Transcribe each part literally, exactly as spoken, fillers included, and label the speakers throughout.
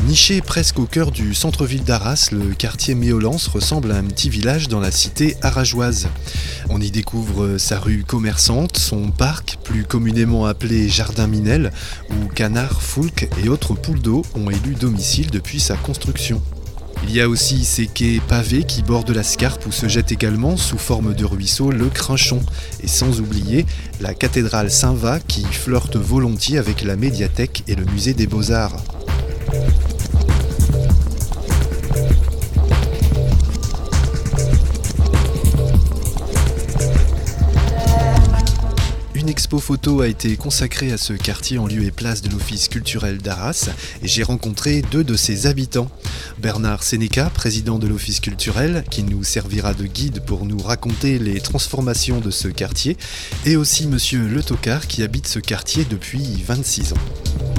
Speaker 1: Niché presque au cœur du centre-ville d'Arras, le quartier Méolance ressemble à un petit village dans la cité arageoise. On y découvre sa rue commerçante, son parc, plus communément appelé Jardin Minel, où canards, foulques et autres poules d'eau ont élu domicile depuis sa construction. Il y a aussi ces quais pavés qui bordent la Scarpe où se jette également, sous forme de ruisseau, le Crinchon. Et sans oublier la cathédrale Saint-Va qui flirte volontiers avec la médiathèque et le musée des Beaux-Arts. Une expo photo a été consacrée à ce quartier en lieu et place de l'Office culturel d'Arras et j'ai rencontré deux de ses habitants. Bernard Sénéca, président de l'Office culturel, qui nous servira de guide pour nous raconter les transformations de ce quartier, et aussi monsieur Le Tocard qui habite ce quartier depuis vingt-six ans.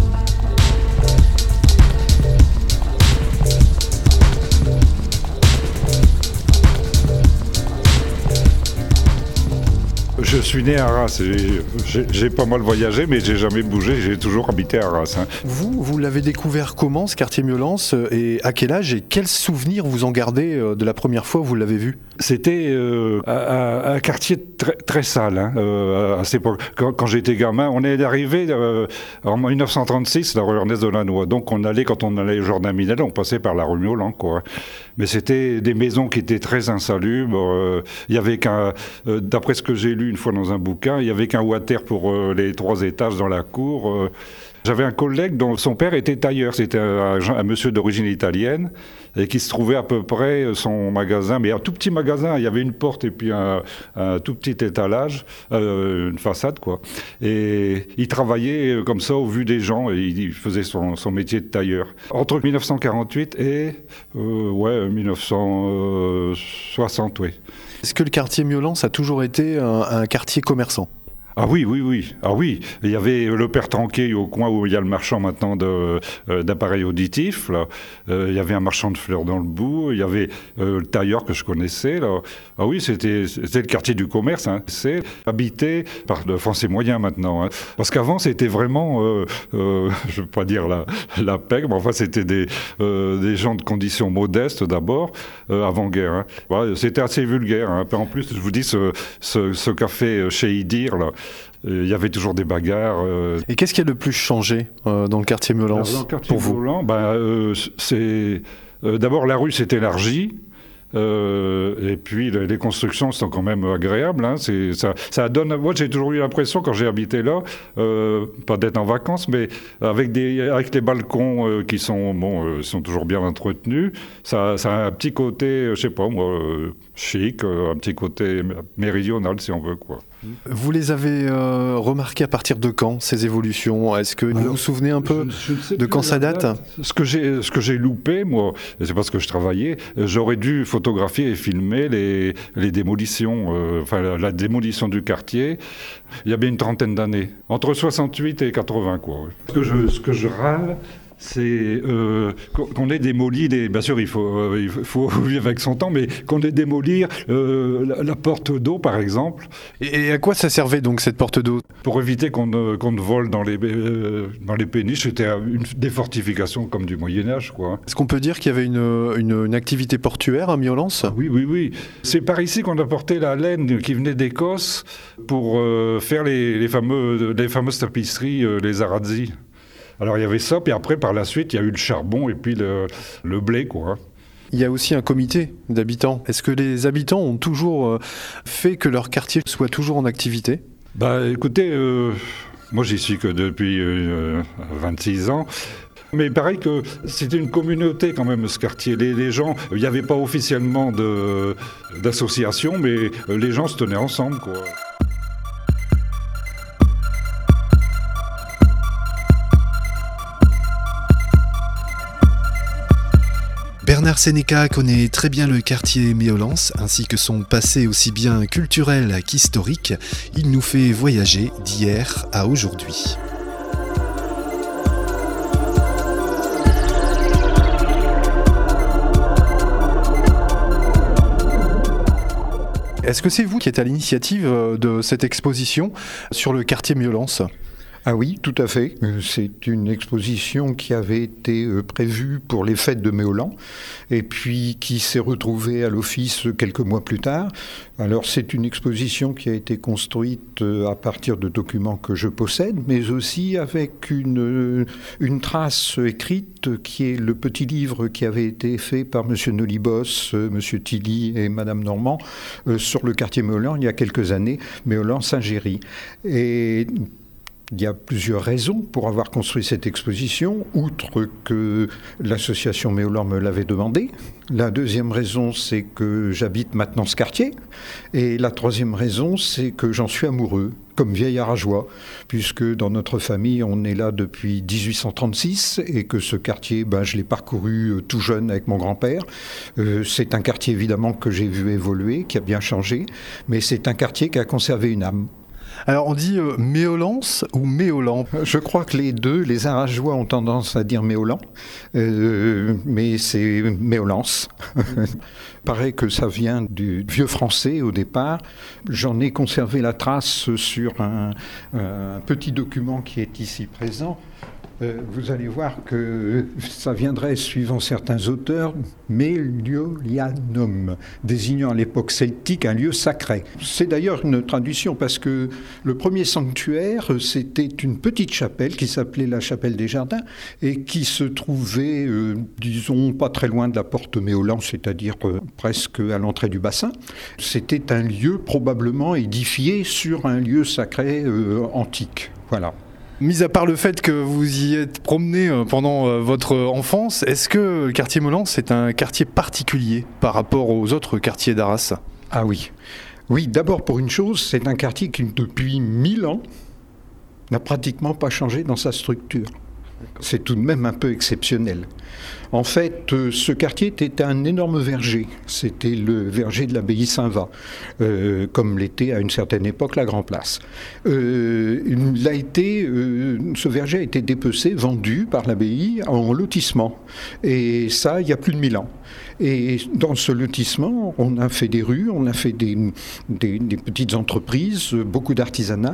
Speaker 2: Je suis né à Arras, j'ai, j'ai, j'ai pas mal voyagé, mais j'ai jamais bougé, j'ai toujours habité à Arras. Hein.
Speaker 3: Vous, vous l'avez découvert comment, ce quartier Méolance, et à quel âge, et quels souvenirs vous en gardez de la première fois où vous l'avez vu ?
Speaker 2: C'était euh, un, un quartier très, très sale, hein, euh, à cette époque. Quand, quand j'étais gamin, on est arrivé euh, en dix-neuf cent trente-six, la rue Ernest Delannoy. Donc on allait, quand on allait au Jardin Minel, on passait par la rue Méolance, quoi. Mais c'était des maisons qui étaient très insalubres. Euh, il y avait qu'un, euh, d'après ce que j'ai lu une fois dans un bouquin, il y avait qu'un water pour euh, les trois étages dans la cour. Euh, J'avais un collègue dont son père était tailleur, c'était un, un monsieur d'origine italienne, et qui se trouvait à peu près son magasin, mais un tout petit magasin, il y avait une porte et puis un, un tout petit étalage, euh, une façade quoi. Et il travaillait comme ça au vu des gens, et il faisait son, son métier de tailleur. Entre dix-neuf cent quarante-huit et euh, ouais, dix-neuf cent soixante, oui.
Speaker 3: Est-ce que le quartier Méolance a toujours été un, un quartier commerçant ?
Speaker 2: Ah oui, oui, oui. Ah oui. Il y avait le Père Tranquet au coin où il y a le marchand maintenant de, euh, d'appareils auditifs. Là. Euh, il y avait un marchand de fleurs dans le bout. Il y avait euh, le tailleur que je connaissais. Là. Ah oui, c'était, c'était le quartier du commerce. Hein. C'est habité par le français moyen maintenant. Hein. Parce qu'avant, c'était vraiment, euh, euh, je ne veux pas dire la, la pègre, mais enfin, c'était des, euh, des gens de conditions modestes d'abord, euh, avant-guerre. Hein. Ouais, c'était assez vulgaire. Hein. En plus, je vous dis, ce, ce, ce café chez Idir, là, il y avait toujours des bagarres. Euh...
Speaker 3: Et qu'est-ce qui a le plus changé euh, dans le quartier Méolance
Speaker 2: dans le quartier
Speaker 3: pour vous
Speaker 2: Méolance, ben, euh, c'est, euh, d'abord, la rue s'est élargie. Euh, et puis les constructions sont quand même agréables. Hein, c'est, ça, ça donne. Moi, j'ai toujours eu l'impression quand j'ai habité là, euh, pas d'être en vacances, mais avec des, avec les balcons euh, qui sont bon, euh, sont toujours bien entretenus. Ça, ça a un petit côté, je sais pas moi, euh, chic, euh, un petit côté méridional si on veut quoi.
Speaker 3: Vous les avez euh, remarquées à partir de quand, ces évolutions ? Est-ce que vous vous souvenez un peu je, je de quand ça date ?
Speaker 2: date ce, que j'ai, ce que j'ai loupé, moi, et c'est parce que je travaillais, j'aurais dû photographier et filmer les, les démolitions, euh, enfin la, la démolition du quartier, il y a bien une trentaine d'années, entre soixante-huit et quatre-vingts, quoi. Ce que je, ce que je râle, c'est euh, qu'on ait démoli, les, bien sûr il faut, euh, il faut vivre avec son temps, mais qu'on ait démoli euh, la, la porte d'eau par exemple.
Speaker 3: Et, et à quoi ça servait donc cette porte d'eau ?
Speaker 2: Pour éviter qu'on ne, qu'on ne vole dans les, euh, dans les péniches, c'était une, des fortifications comme du Moyen-Âge, quoi.
Speaker 3: Est-ce qu'on peut dire qu'il y avait une, une, une activité portuaire à Méolance ?
Speaker 2: Oui, oui, oui. C'est par ici qu'on apportait la laine qui venait d'Écosse pour euh, faire les, les, fameux, les fameuses tapisseries, euh, les Arazzi. Alors il y avait ça, puis après, par la suite, il y a eu le charbon et puis le, le blé, quoi.
Speaker 3: Il y a aussi un comité d'habitants. Est-ce que les habitants ont toujours fait que leur quartier soit toujours en activité ?
Speaker 2: Bah écoutez, euh, moi j'y suis que depuis euh, vingt-six ans. Mais pareil que c'était une communauté quand même ce quartier. Les, les gens, il n'y avait pas officiellement de, d'association, mais les gens se tenaient ensemble, quoi.
Speaker 1: Bernard Sénéca connaît très bien le quartier Méolance, ainsi que son passé aussi bien culturel qu'historique. Il nous fait voyager d'hier à aujourd'hui.
Speaker 3: Est-ce que c'est vous qui êtes à l'initiative de cette exposition sur le quartier Méolance ?
Speaker 4: Ah oui, tout à fait. C'est une exposition qui avait été prévue pour les fêtes de Méolan et puis qui s'est retrouvée à l'office quelques mois plus tard. Alors c'est une exposition qui a été construite à partir de documents que je possède, mais aussi avec une, une trace écrite qui est le petit livre qui avait été fait par M. Nolibos, M. Tilly et Mme Normand sur le quartier Méolan il y a quelques années, Méolan-Saint-Géry. Et il y a plusieurs raisons pour avoir construit cette exposition, outre que l'association Méolan me l'avait demandé. La deuxième raison, c'est que j'habite maintenant ce quartier. Et la troisième raison, c'est que j'en suis amoureux, comme vieil Arageois, puisque dans notre famille, on est là depuis dix-huit cent trente-six et que ce quartier, ben, je l'ai parcouru tout jeune avec mon grand-père. Euh, c'est un quartier évidemment que j'ai vu évoluer, qui a bien changé, mais c'est un quartier qui a conservé une âme.
Speaker 3: Alors on dit euh, Méolance ou Méolan?
Speaker 4: Je crois que les deux, les Arageois ont tendance à dire Méolan, euh, mais c'est Méolance. Paraît que ça vient du vieux français au départ. J'en ai conservé la trace sur un, un petit document qui est ici présent. Euh, vous allez voir que ça viendrait, suivant certains auteurs, Meliolianum, désignant à l'époque celtique un lieu sacré. C'est d'ailleurs une traduction parce que le premier sanctuaire, c'était une petite chapelle qui s'appelait la chapelle des Jardins et qui se trouvait, euh, disons, pas très loin de la porte Méolan, c'est-à-dire euh, presque à l'entrée du bassin. C'était un lieu probablement édifié sur un lieu sacré euh, antique. Voilà.
Speaker 3: Mis à part le fait que vous y êtes promené pendant votre enfance, est-ce que le quartier Méolan, c'est un quartier particulier par rapport aux autres quartiers d'Arras?
Speaker 4: Ah oui. Oui, d'abord pour une chose, c'est un quartier qui, depuis mille ans, n'a pratiquement pas changé dans sa structure. C'est tout de même un peu exceptionnel. En fait, ce quartier était un énorme verger. C'était le verger de l'abbaye Saint-Va, euh, comme l'était à une certaine époque la Grand Place. Euh, il a été, euh, ce verger a été dépecé, vendu par l'abbaye en lotissement. Et ça, il y a plus de mille ans. Et dans ce lotissement, on a fait des rues, on a fait des, des, des petites entreprises, beaucoup d'artisanat.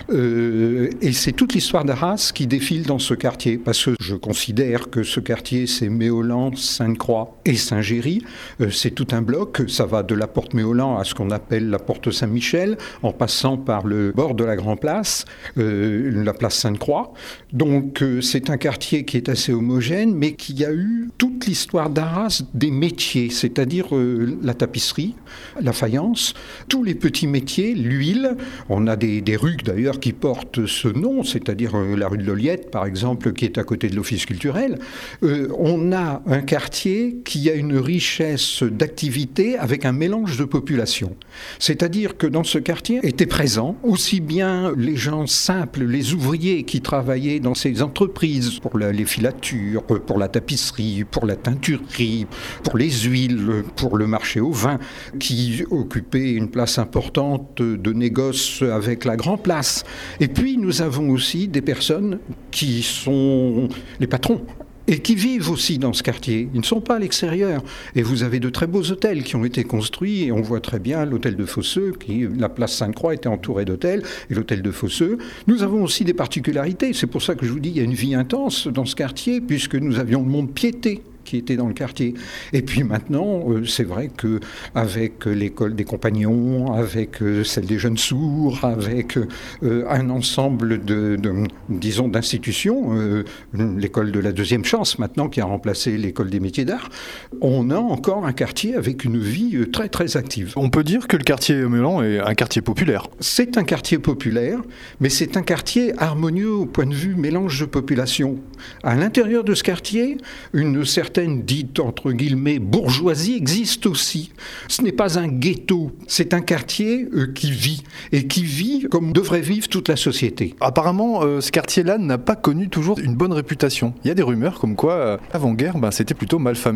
Speaker 4: Euh, et c'est toute l'histoire d'Arras qui défile dans ce quartier. Parce que je considère que ce quartier, c'est Méolan, Sainte-Croix et Saint-Géry. Euh, c'est tout un bloc. Ça va de la porte Méolan à ce qu'on appelle la porte Saint-Michel, en passant par le bord de la Grand Place, euh, la place Sainte-Croix. Donc euh, c'est un quartier qui est assez homogène, mais qui a eu toute l'histoire d'Arras des métiers, c'est-à-dire euh, la tapisserie, la faïence, tous les petits métiers, l'huile. On a des, des rues d'ailleurs qui portent ce nom, c'est-à-dire euh, la rue de l'Oliette, par exemple, qui est à côté de l'office culturel. Euh, on a un quartier qui a une richesse d'activités avec un mélange de population. C'est-à-dire que dans ce quartier étaient présents aussi bien les gens simples, les ouvriers qui travaillaient dans ces entreprises pour la, les filatures, pour la tapisserie, pour la teinturerie, pour les huiles, pour le marché au vin, qui occupaient une place importante de négoce avec la Grand Place. Et puis nous avons aussi des personnes qui sont les patrons et qui vivent aussi dans ce quartier. Ils ne sont pas à l'extérieur. Et vous avez de très beaux hôtels qui ont été construits, et on voit très bien l'hôtel de Fosseux, qui, la place Sainte-Croix était entourée d'hôtels, et l'hôtel de Fosseux. Nous avons aussi des particularités. C'est pour ça que je vous dis, il y a une vie intense dans ce quartier, puisque nous avions le Mont-de-Piété qui était dans le quartier. Et puis maintenant, euh, c'est vrai qu'avec l'école des compagnons, avec euh, celle des jeunes sourds, avec euh, un ensemble de, de disons, d'institutions, euh, l'école de la deuxième chance maintenant qui a remplacé l'école des métiers d'art, on a encore un quartier avec une vie très très active.
Speaker 3: On peut dire que le quartier Méolan est un quartier populaire.
Speaker 4: C'est un quartier populaire, mais c'est un quartier harmonieux au point de vue mélange de population. À l'intérieur de ce quartier, une certaine dite entre guillemets bourgeoisie existe aussi. Ce n'est pas un ghetto, c'est un quartier euh, qui vit et qui vit comme devrait vivre toute la société.
Speaker 3: Apparemment, euh, ce quartier-là n'a pas connu toujours une bonne réputation. Il y a des rumeurs comme quoi, euh, avant-guerre, ben, c'était plutôt mal famé.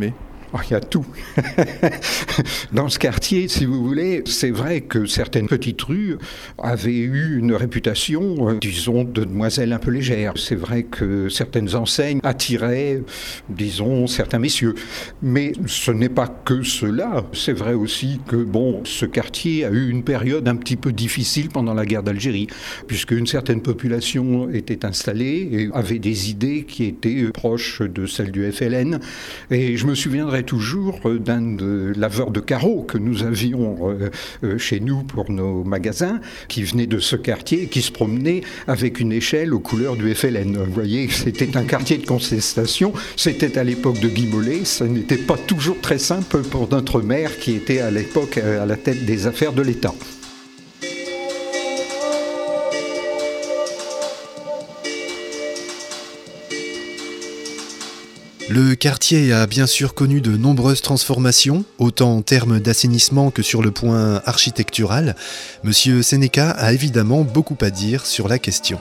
Speaker 4: Oh, il y a tout. Dans ce quartier, si vous voulez, c'est vrai que certaines petites rues avaient eu une réputation, euh, disons, de demoiselles un peu légères. C'est vrai que certaines enseignes attiraient, disons, certains messieurs. Mais ce n'est pas que cela. C'est vrai aussi que, bon, ce quartier a eu une période un petit peu difficile pendant la guerre d'Algérie, puisque une certaine population était installée et avait des idées qui étaient proches de celles du F L N. Et je me souviendrai toujours d'un de laveurs de carreaux que nous avions chez nous pour nos magasins, qui venait de ce quartier et qui se promenait avec une échelle aux couleurs du F L N. Vous voyez, c'était un quartier de contestation, c'était à l'époque de Guy Mollet, ça n'était pas toujours très simple pour notre maire qui était à l'époque à la tête des affaires de l'État.
Speaker 1: Le quartier a bien sûr connu de nombreuses transformations, autant en termes d'assainissement que sur le point architectural. Monsieur Sénéca a évidemment beaucoup à dire sur la question.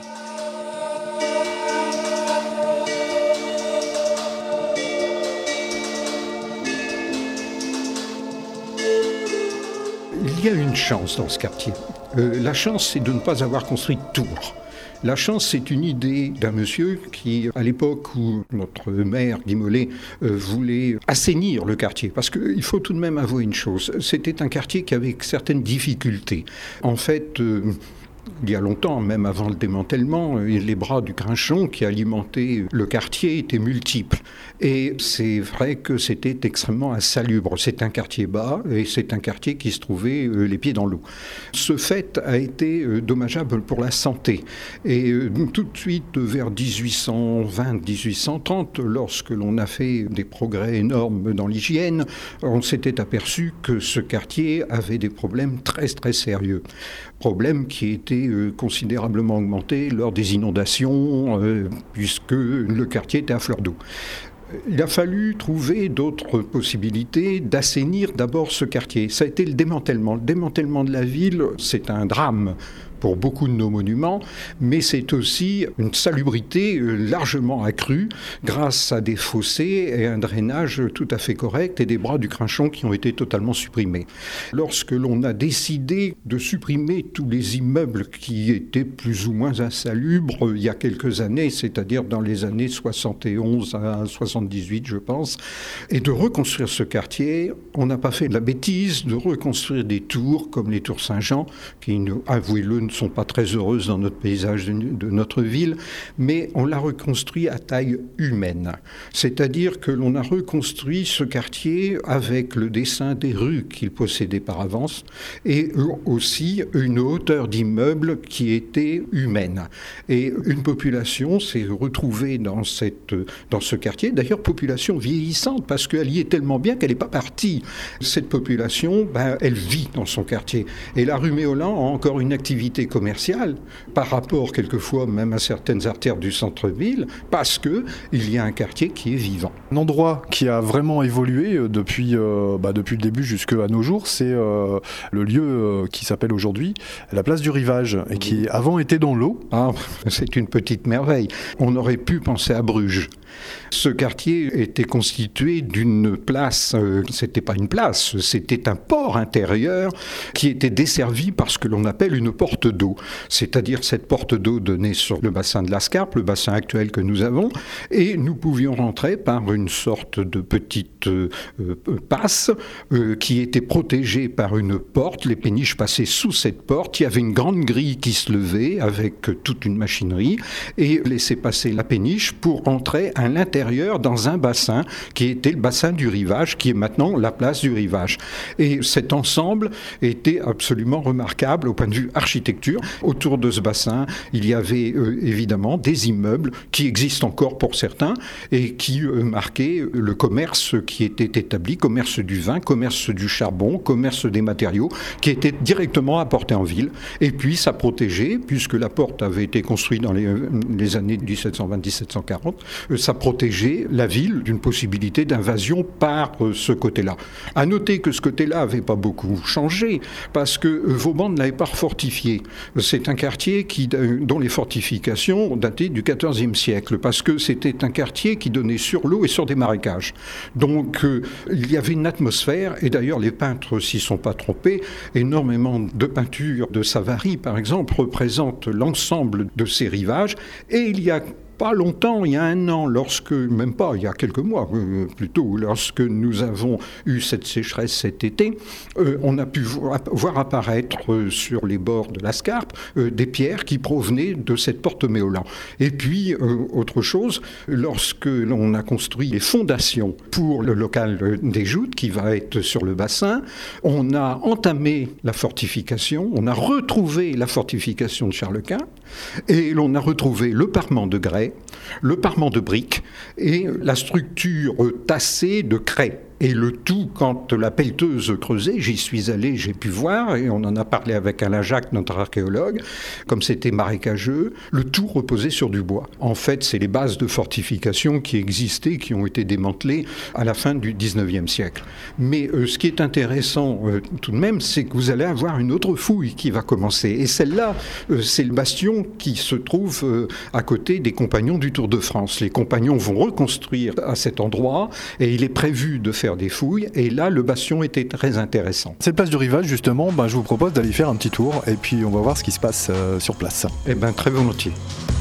Speaker 4: Il y a une chance dans ce quartier. Euh, la chance, c'est de ne pas avoir construit de tour. La chance, c'est une idée d'un monsieur qui, à l'époque où notre maire, Guy Mollet, euh, voulait assainir le quartier, parce qu'il faut tout de même avouer une chose, c'était un quartier qui avait certaines difficultés. En fait, euh, il y a longtemps, même avant le démantèlement, les bras du Grinchon qui alimentaient le quartier étaient multiples. Et c'est vrai que c'était extrêmement insalubre. C'est un quartier bas et c'est un quartier qui se trouvait euh, les pieds dans l'eau. Ce fait a été euh, dommageable pour la santé. Et euh, tout de suite, vers dix-huit cent vingt à dix-huit cent trente, lorsque l'on a fait des progrès énormes dans l'hygiène, on s'était aperçu que ce quartier avait des problèmes très très sérieux. Problèmes qui étaient euh, considérablement augmentés lors des inondations, euh, puisque le quartier était à fleur d'eau. Il a fallu trouver d'autres possibilités d'assainir d'abord ce quartier. Ça a été le démantèlement. Le démantèlement de la ville, c'est un drame pour beaucoup de nos monuments, mais c'est aussi une salubrité largement accrue grâce à des fossés et un drainage tout à fait correct et des bras du Grinchon qui ont été totalement supprimés. Lorsque l'on a décidé de supprimer tous les immeubles qui étaient plus ou moins insalubres il y a quelques années, c'est-à-dire dans les années soixante et onze à soixante-dix-huit, je pense, et de reconstruire ce quartier, on n'a pas fait la bêtise de reconstruire des tours comme les tours Saint-Jean, qui, avouez-le, ne sont pas très heureuses dans notre paysage de, de notre ville, mais on l'a reconstruit à taille humaine. C'est-à-dire que l'on a reconstruit ce quartier avec le dessin des rues qu'il possédait par avance et aussi une hauteur d'immeuble qui était humaine. Et une population s'est retrouvée dans, cette, dans ce quartier, d'ailleurs population vieillissante, parce qu'elle y est tellement bien qu'elle n'est pas partie. Cette population, ben, elle vit dans son quartier. Et la rue Méolin a encore une activité commerciale par rapport quelquefois même à certaines artères du centre-ville parce qu'il y a un quartier qui est vivant.
Speaker 3: Un endroit qui a vraiment évolué depuis, euh, bah, depuis le début jusqu'à nos jours, c'est euh, le lieu euh, qui s'appelle aujourd'hui la place du Rivage et qui avant était dans l'eau.
Speaker 4: Ah, c'est une petite merveille. On aurait pu penser à Bruges. Ce quartier était constitué d'une place, euh, c'était pas une place, c'était un port intérieur qui était desservi par ce que l'on appelle une porte d'eau. C'est-à-dire cette porte d'eau donnait sur le bassin de la Scarpe, le bassin actuel que nous avons, et nous pouvions rentrer par une sorte de petite euh, euh, passe euh, qui était protégée par une porte. Les péniches passaient sous cette porte. Il y avait une grande grille qui se levait avec toute une machinerie et laissait passer la péniche pour entrer à l'intérieur dans un bassin qui était le bassin du Rivage, qui est maintenant la place du Rivage. Et cet ensemble était absolument remarquable au point de vue architecture. Autour de ce bassin, il y avait euh, évidemment des immeubles qui existent encore pour certains et qui euh, marquaient le commerce qui était établi, commerce du vin, commerce du charbon, commerce des matériaux, qui était directement apporté en ville. Et puis ça protégeait, puisque la porte avait été construite dans les, les années dix-sept cent vingt à dix-sept cent quarante, euh, ça protégeait la ville d'une possibilité d'invasion par euh, ce côté-là. À noter que ce côté-là n'avait pas beaucoup changé, parce que euh, Vauban ne l'avait pas fortifié. C'est un quartier qui, euh, dont les fortifications dataient du quatorzième siècle, parce que c'était un quartier qui donnait sur l'eau et sur des marécages. Donc euh, il y avait une atmosphère, et d'ailleurs les peintres s'y sont pas trompés. Énormément de peintures de Savary, par exemple, représentent l'ensemble de ces rivages, et il y a pas longtemps, il y a un an, lorsque, même pas, il y a quelques mois euh, plutôt, lorsque nous avons eu cette sécheresse cet été, euh, on a pu voir, voir apparaître euh, sur les bords de la Scarpe euh, des pierres qui provenaient de cette porte Méolan. Et puis, euh, autre chose, lorsque l'on a construit les fondations pour le local des Joutes, qui va être sur le bassin, on a entamé la fortification, on a retrouvé la fortification de Charles-Quint, et l'on a retrouvé le parement de grès, le parement de briques et la structure tassée de craie. Et le tout, quand la pelleteuse creusait, j'y suis allé, j'ai pu voir, et on en a parlé avec Alain Jacques, notre archéologue, comme c'était marécageux, le tout reposait sur du bois. En fait, c'est les bases de fortification qui existaient, qui ont été démantelées à la fin du dix-neuvième siècle. Mais euh, ce qui est intéressant euh, tout de même, c'est que vous allez avoir une autre fouille qui va commencer. Et celle-là, euh, c'est le bastion qui se trouve euh, à côté des Compagnons du Tour de France. Les Compagnons vont reconstruire à cet endroit, et il est prévu de faire des fouilles, et là le bastion était très intéressant.
Speaker 3: Cette place du rivage, justement, ben, je vous propose d'aller faire un petit tour et puis on va voir ce qui se passe euh, sur place.
Speaker 4: Eh bien, très volontiers.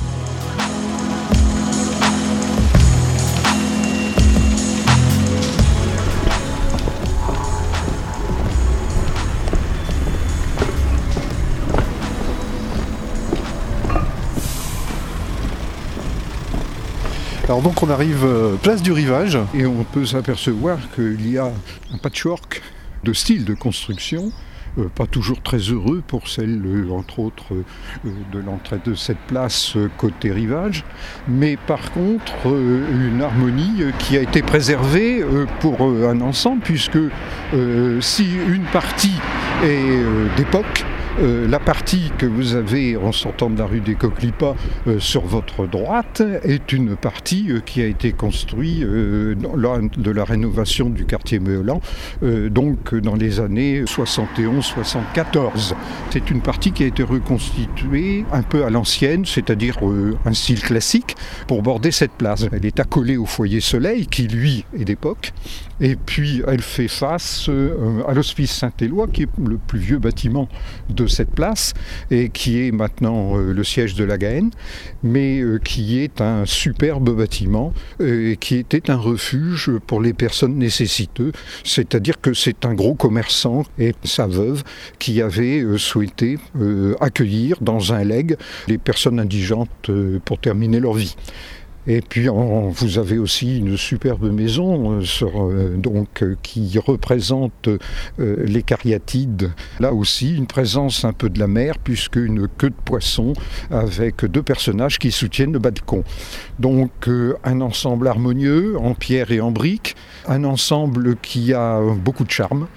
Speaker 3: Alors donc on arrive euh, place du rivage.
Speaker 4: Et on peut s'apercevoir qu'il y a un patchwork de style de construction, euh, pas toujours très heureux pour celle, euh, entre autres, euh, de l'entrée de cette place euh, côté rivage, mais par contre euh, une harmonie euh, qui a été préservée euh, pour euh, un ensemble, puisque euh, si une partie est euh, d'époque, Euh, la partie que vous avez en sortant de la rue des Coquelipas euh, sur votre droite est une partie euh, qui a été construite euh, lors de la rénovation du quartier Méolan, euh, donc dans les années soixante et onze soixante-quatorze. C'est une partie qui a été reconstituée un peu à l'ancienne, c'est-à-dire euh, un style classique, pour border cette place. Elle est accolée au foyer Soleil, qui lui est d'époque, et puis elle fait face euh, à l'Hospice Saint-Éloi, qui est le plus vieux bâtiment de cette place et qui est maintenant euh, le siège de la Gaëne, mais euh, qui est un superbe bâtiment euh, et qui était un refuge pour les personnes nécessiteuses, c'est-à-dire que c'est un gros commerçant et sa veuve qui avait euh, souhaité euh, accueillir dans un legs les personnes indigentes euh, pour terminer leur vie. Et puis en, vous avez aussi une superbe maison euh, sur, euh, donc, euh, qui représente euh, les cariatides. Là aussi, une présence un peu de la mer, puisque une queue de poisson avec deux personnages qui soutiennent le balcon. Donc euh, un ensemble harmonieux en pierre et en briques, un ensemble qui a beaucoup de charme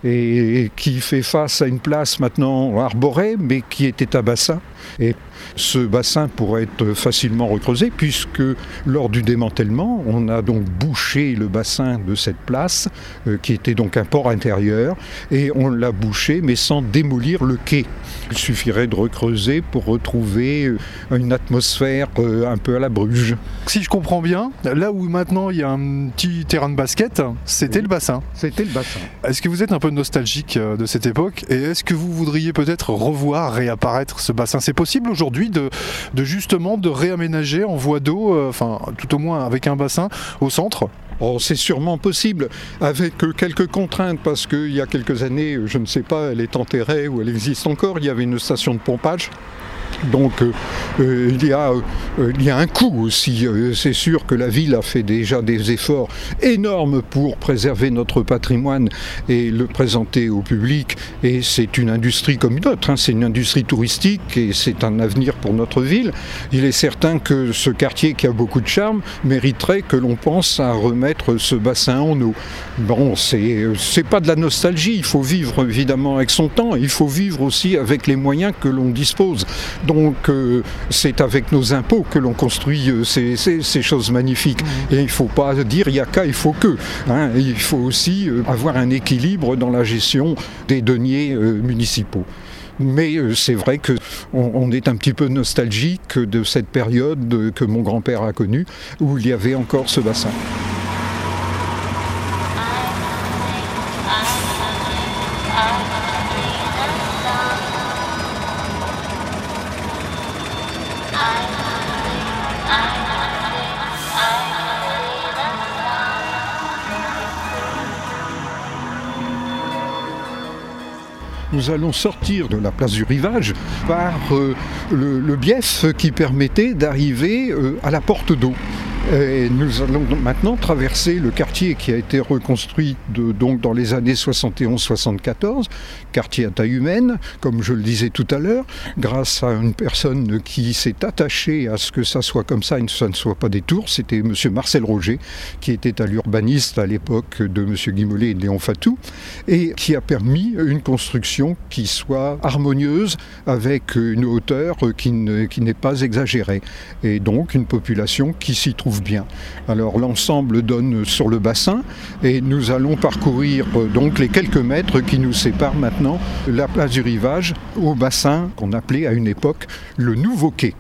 Speaker 4: et qui fait face à une place maintenant arborée, mais qui était un bassin. Et ce bassin pourrait être facilement recreusé, puisque lors du démantèlement, on a donc bouché le bassin de cette place, euh, qui était donc un port intérieur, et on l'a bouché, mais sans démolir le quai. Il suffirait de recreuser pour retrouver une atmosphère euh, un peu à la Bruges.
Speaker 3: Si je comprends bien, là où maintenant il y a un petit terrain de basket, c'était oui. le bassin.
Speaker 4: C'était le bassin.
Speaker 3: Est-ce que vous êtes un peu nostalgique de cette époque, et est-ce que vous voudriez peut-être revoir réapparaître ce bassin ? C'est possible aujourd'hui de, de justement de réaménager en voie d'eau, euh, enfin tout au moins avec un bassin au centre ?
Speaker 4: Oh, c'est sûrement possible, avec quelques contraintes, parce qu'il y a quelques années, je ne sais pas, elle est enterrée ou elle existe encore, il y avait une station de pompage. Donc euh, euh, il, y a, euh, il y a un coût aussi. Euh, c'est sûr que la ville a fait déjà des efforts énormes pour préserver notre patrimoine et le présenter au public. Et c'est une industrie comme une autre, hein. C'est une industrie touristique et c'est un avenir pour notre ville. Il est certain que ce quartier qui a beaucoup de charme mériterait que l'on pense à remettre ce bassin en eau. Bon, c'est, c'est pas de la nostalgie, il faut vivre évidemment avec son temps, il faut vivre aussi avec les moyens que l'on dispose. Donc donc euh, c'est avec nos impôts que l'on construit euh, ces, ces, ces choses magnifiques. Et il ne faut pas dire il y a qu'à, il faut que. Hein. Il faut aussi euh, avoir un équilibre dans la gestion des deniers euh, municipaux. Mais euh, c'est vrai qu'on on est un petit peu nostalgique de cette période euh, que mon grand-père a connue, où il y avait encore ce bassin. Nous allons sortir de la place du Rivage par euh, le, le bief qui permettait d'arriver euh, à la porte d'eau. Et nous allons maintenant traverser le quartier qui a été reconstruit de, donc dans les années soixante et onze soixante-quatorze, quartier à taille humaine, comme je le disais tout à l'heure, grâce à une personne qui s'est attachée à ce que ça soit comme ça et que ça ne soit pas des tours. C'était M. Marcel Roger, qui était à l'urbaniste à l'époque de M. Guy Mollet et de Léon Fatou, et qui a permis une construction qui soit harmonieuse avec une hauteur qui, ne, qui n'est pas exagérée. Et donc une population qui s'y trouve bien. Alors l'ensemble donne sur le bassin et nous allons parcourir euh, donc les quelques mètres qui nous séparent maintenant la place du Rivage au bassin qu'on appelait à une époque le Nouveau Quai.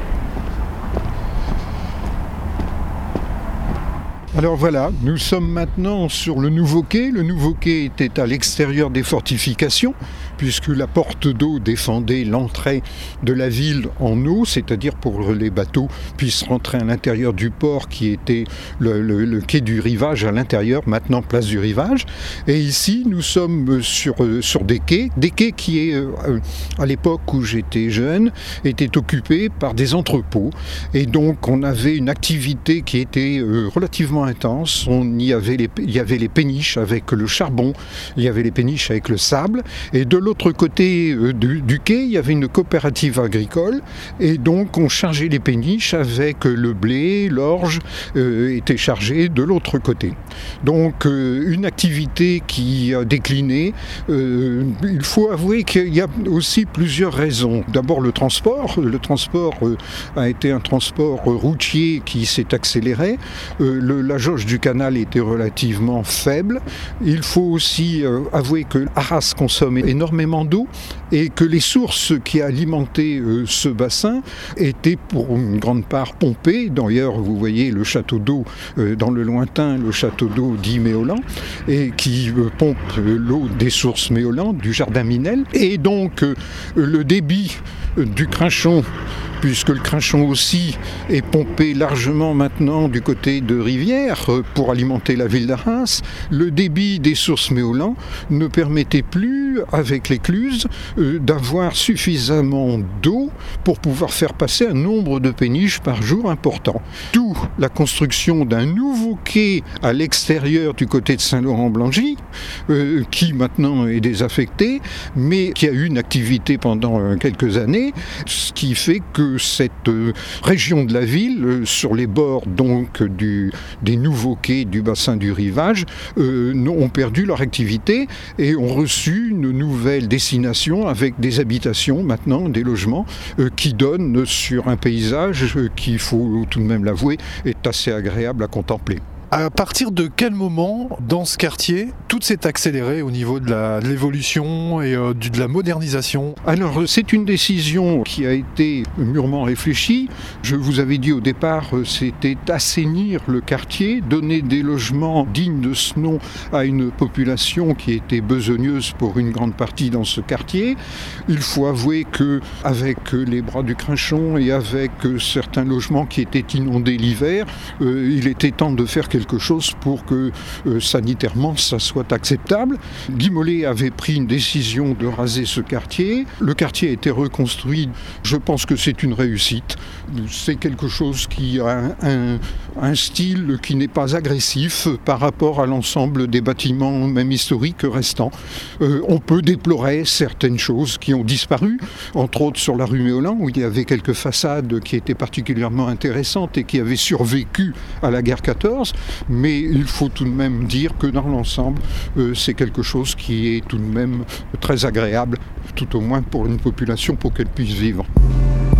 Speaker 4: Alors voilà, nous sommes maintenant sur le Nouveau Quai. Le Nouveau Quai était à l'extérieur des fortifications, puisque la porte d'eau défendait l'entrée de la ville en eau, c'est-à-dire pour que les bateaux puissent rentrer à l'intérieur du port qui était le, le, le quai du Rivage à l'intérieur, maintenant place du Rivage. Et ici, nous sommes sur, sur des quais, des quais qui, euh, à l'époque où j'étais jeune, étaient occupés par des entrepôts. Et donc, on avait une activité qui était euh, relativement intense. On y avait les, il y avait les péniches avec le charbon, il y avait les péniches avec le sable, et de l'autre côté euh, du, du quai, il y avait une coopérative agricole, et donc on chargeait les péniches avec le blé, l'orge euh, était chargé de l'autre côté. Donc euh, une activité qui a décliné. Euh, il faut avouer qu'il y a aussi plusieurs raisons. D'abord le transport. Le transport euh, a été un transport routier qui s'est accéléré. Euh, le, la jauge du canal était relativement faible. Il faut aussi euh, avouer que Arras consomme énormément d'eau et que les sources qui alimentaient euh, ce bassin étaient pour une grande part pompées. D'ailleurs, vous voyez le château d'eau euh, dans le lointain, le château d'eau dit Méolan, et qui euh, pompe euh, l'eau des sources Méolan, du jardin Minel. Et donc, euh, le débit euh, du Crinchon, puisque le Crinchon aussi est pompé largement maintenant du côté de Rivière pour alimenter la ville d'Arras, le débit des sources Méolan ne permettait plus, avec l'écluse, euh, d'avoir suffisamment d'eau pour pouvoir faire passer un nombre de péniches par jour important. D'où la construction d'un nouveau quai à l'extérieur du côté de Saint-Laurent-Blangy, euh, qui maintenant est désaffecté, mais qui a eu une activité pendant euh, quelques années, ce qui fait que cette euh, région de la ville, euh, sur les bords donc du, des nouveaux quais du bassin du Rivage, euh, ont perdu leur activité et ont reçu une nouvelle destination avec des habitations maintenant, des logements, euh, qui donnent sur un paysage euh, qui, il faut tout de même l'avouer, est assez agréable à contempler.
Speaker 3: À partir de quel moment, dans ce quartier, tout s'est accéléré au niveau de, la, de l'évolution et euh, du, de la modernisation ?
Speaker 4: Alors, c'est une décision qui a été mûrement réfléchie. Je vous avais dit au départ, c'était assainir le quartier, donner des logements dignes de ce nom à une population qui était besogneuse pour une grande partie dans ce quartier. Il faut avouer qu'avec les bras du Crinchon et avec certains logements qui étaient inondés l'hiver, euh, il était temps de faire quelque quelque chose pour que euh, sanitairement ça soit acceptable. Guy Mollet avait pris une décision de raser ce quartier. Le quartier a été reconstruit. Je pense que c'est une réussite. C'est quelque chose qui a un, un, un style qui n'est pas agressif par rapport à l'ensemble des bâtiments, même historiques, restants. Euh, on peut déplorer certaines choses qui ont disparu, entre autres sur la rue Méolan, où il y avait quelques façades qui étaient particulièrement intéressantes et qui avaient survécu à la guerre quatorze. Mais il faut tout de même dire que dans l'ensemble, euh, c'est quelque chose qui est tout de même très agréable, tout au moins pour une population, pour qu'elle puisse vivre.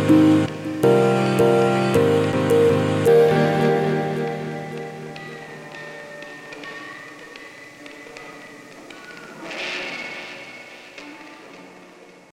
Speaker 1: Merci.